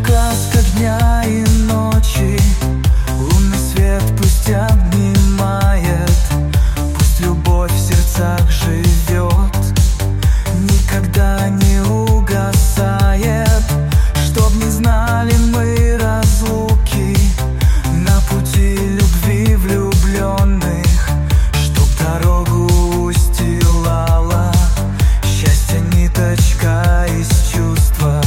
красках дня и ночи. Лунный свет пусть обнимает, пусть любовь в сердцах живет, никогда не угасает. Чтоб не знали мы разлуки на пути любви влюбленных, чтоб дорогу устилала счастье ниточка из чувства.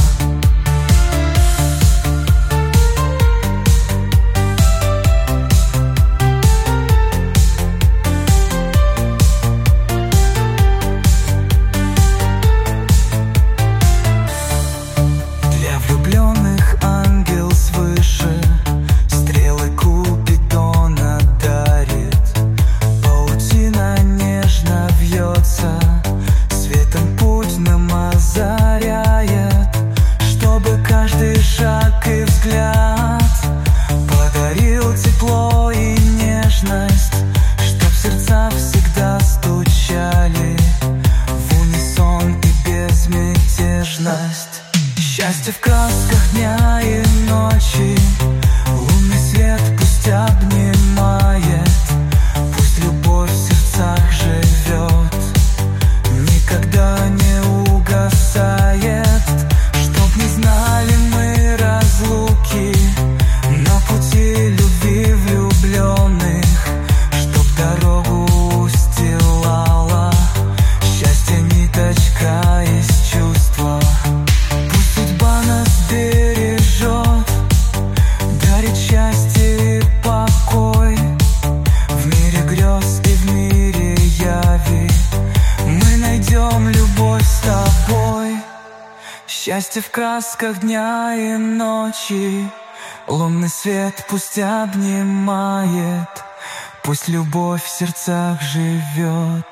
Для влюбленных ангел свыше стрелы Купидона дарит, паутина нежно вьется, светом путь нам озаряет, чтобы каждый шаг и взгляд подарил тепло и нежность, чтоб сердца всегда стучали в унисон и безмятежность. Счастье в красках дня и ночи, лунный свет пусть обнимает, пусть любовь в сердцах живет, никогда не угасает. Чтоб не знали мы разлуки на пути любви влюбленных, чтоб дорогу устилала счастье ниточка из чувства. Пусть судьба нас бережет, дарит счастье и покой в мире грез и в мире яви. Мы найдем любовь с тобой. Счастье в красках дня и ночи, лунный свет пусть обнимает, пусть любовь в сердцах живет,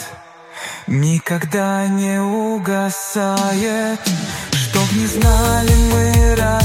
никогда не угасает. Чтоб не знали мы